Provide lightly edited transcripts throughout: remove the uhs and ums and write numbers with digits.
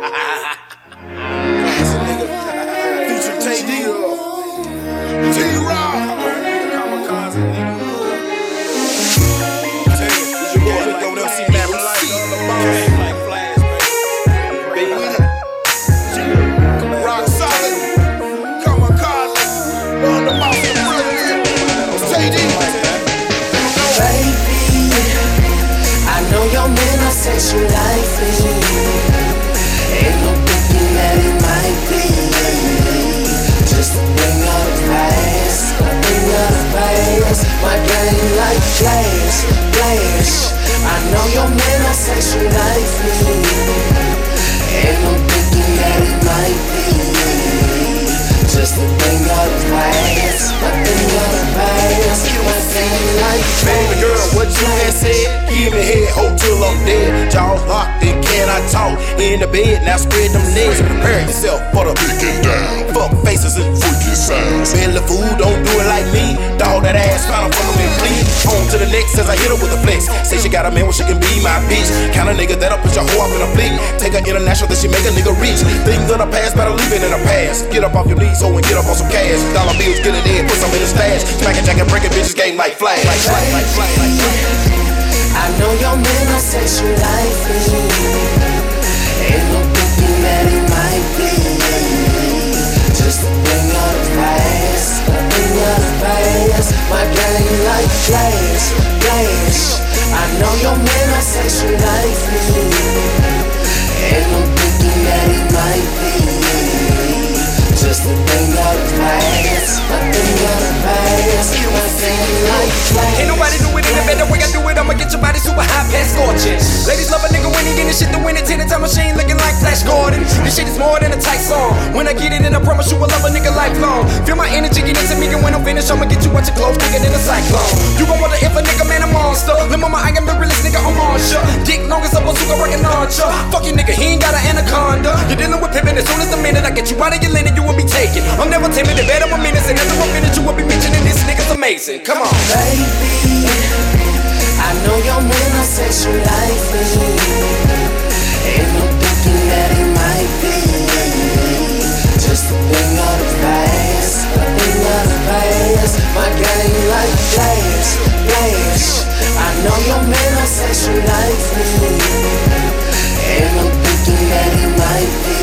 Future TD, T-Rock, Kamikaze, nigga. Tell you, it's your boy, go there, see Matt Light, game like Flash, baby. Rock solid, Kamikaze, on the mouth of the president, TD. Baby, I know your man, I said you like me. Ain't no thinking that it might be just a thing of the past, a thing of the past. My game like Flash, Flash. I know your man, I said you like me. Ain't no thinking that it might be just a thing of the past, a thing of the past. My game like Baby girl, what you had said? Give me head, hold till I'm dead. Jaws locked and can I talk? In the bed, now spread them legs. Prepare yourself for the picking down. Fuck faces and freaky sounds. Belly food, don't do it like me. Dog that ass, tryna fuck him and bleed. On to the next as I hit her with a flex. Say she got a man where she can be my bitch. Kinda nigga that'll put your hoe up in a flick. Take her international, then she make a nigga rich. Things in the past, better leave it in the past. Get up off your knees, ho, and get up on some cash. Dollar bills, get it in, put some in the stash. Smacking, jacking, breaking bitches, game like Flash. I know your man, I said you like me. Ain't no thinking that it might be just a thing of the past, a thing of the past. My game like Flash, Flash. I know your man, I said you like me. Ain't no thinking that it might be just a thing of the past, a thing of the past. My game like Flash. Ain't nobody do it in the bed the way I do it. I'ma get your body super high past scorching. Ladies love a nigga when he in this shit, the winning 10 time machine looking like Flash Gordon. This shit is more than a tight song. When I get it in, I promise you will love a nigga lifelong. Feel my energy get into me, and when I'm finished, I'ma get you out your clothes quicker than a cyclone. You gon' wonder if a nigga man a monster. Lil' mama, I am the realest nigga on Marsha. Dick long as a bazooka working archer. Fuck you nigga, he ain't got an anaconda. You're dealing with pimpin' as soon as the minute I get you out of your lane, you will be taken. I'm never timid, the better my minutes, and after 1 minute you will be mentioning this nigga's amazing. Come on, baby. I know your man, I said you like me. Ain't no thinking that it might be just a thing of the past, a thing of the past. My game like Flash, Flash. I know your man, I said you like me. Ain't no thinking that it might be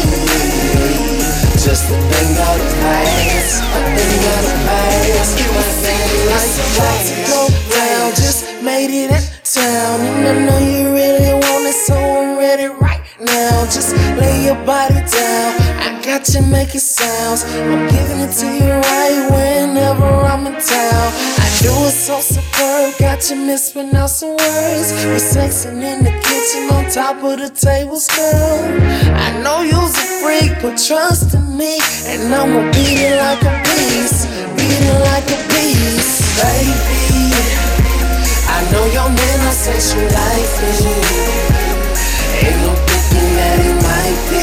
just a thing of the past, a thing of the past. My game like Flash. Go down, just made it in town, and I know you really want it, so I'm ready right now. Just lay your body down, I got you making sounds. I'm giving it to you right whenever I'm in town. I do it so superb, got you mispronouncing words. We're sexing in the kitchen on top of the tables, girl. I know you's a freak, but trust in me, and I'ma beat it like a beast, beat it like a beast, baby. I know your man, I said you like me. Ain't no thinking that it might be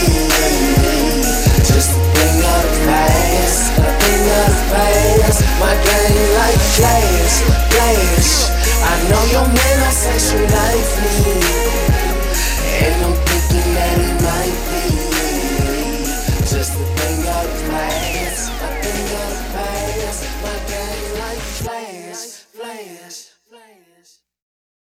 just a thing of the past, a thing of the past. My game like Flash, Flash. I know your man, I said you like me.